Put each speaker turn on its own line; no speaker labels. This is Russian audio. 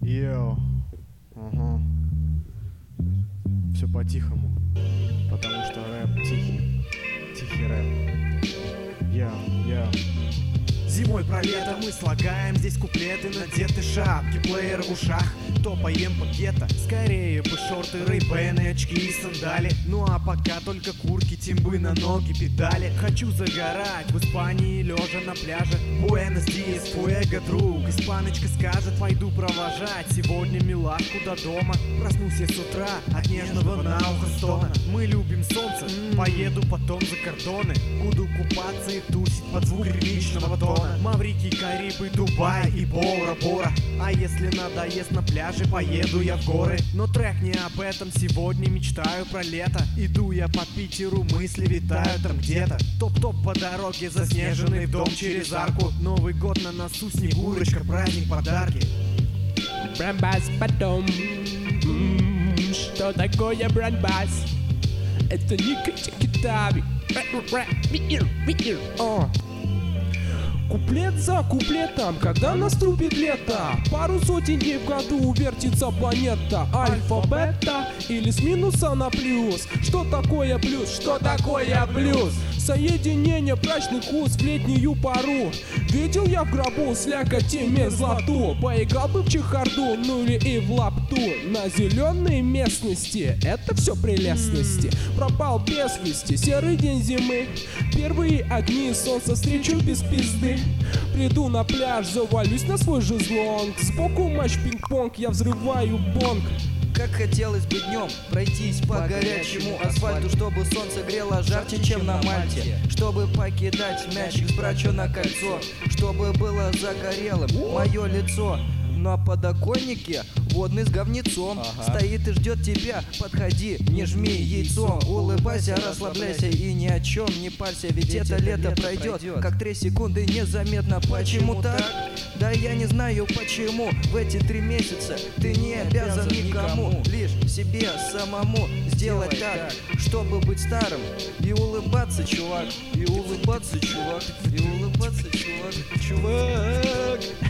Йоу, ага. Все по-тихому, потому что рэп тихий, тихий рэп. Йоу. Зимой про лето мы слагаем здесь куплеты, надеты шапки, плеер в ушах, топаем пакета. Скорее бы шорты, рейбены, очки и сандали. Ну а пока только куртки, тимбы на ноги, педали. Хочу загорать в Испании, лежа на пляже. Буэнос диас, фуэго, друг. Испаночка скажет, пойду провожать сегодня милашку до дома. Проснусь я с утра от нежного на ухо стона. Мы любим солнце, поеду потом за кордоны. Буду купаться и тусить под звук ритмичного тона. Маврикий, Карибы, Дубай и Бора-Бора. А если надоест на пляже, поеду я в горы. Но трек не об этом, сегодня мечтаю про лето. Иду я по Питеру, мысли витают там где-то. Топ-топ по дороге, заснеженный в дом через арку. Новый год на носу, Снегурочка, праздник, подарки.
Брамбас потом. Что такое брамбас? Это не Китави. Куплет за куплетом, когда наступит лето, пару сотен дней в году вертится планета. Альфа, бета или с минуса на плюс. Что такое плюс? Что такое плюс? Соединение брачных уз в летнюю пару. Видел я в гробу слякоти мерзлоту. Поиграл бы в чехарду, ну или и в лапту. На зеленой местности это все прелестности. Пропал без вести серый день зимы. Первые огни солнца встречу без пизды. Приду на пляж, завалюсь на свой жезлонг. Сбоку матч пинг-понг, я взрываю бонг.
Как хотелось бы днем пройтись по горячему асфальту, чтобы солнце грело жарче, чем на Мальте. Чтобы покидать мячик с брачу на кольцо, чтобы было загорелым мое лицо. На подоконнике водный с говнецом стоит и ждет тебя. Подходи, не жми яйцом. Улыбайся, расслабляйся и ни о чем не парься. Ведь это лето пройдет, как 3 секунды незаметно. Почему так? Да я не знаю почему. В эти 3 месяца ты не обязан никому, лишь себе самому сделать так, чтобы быть старым и улыбаться, чувак. И улыбаться, чувак. И улыбаться, чувак. Чувак.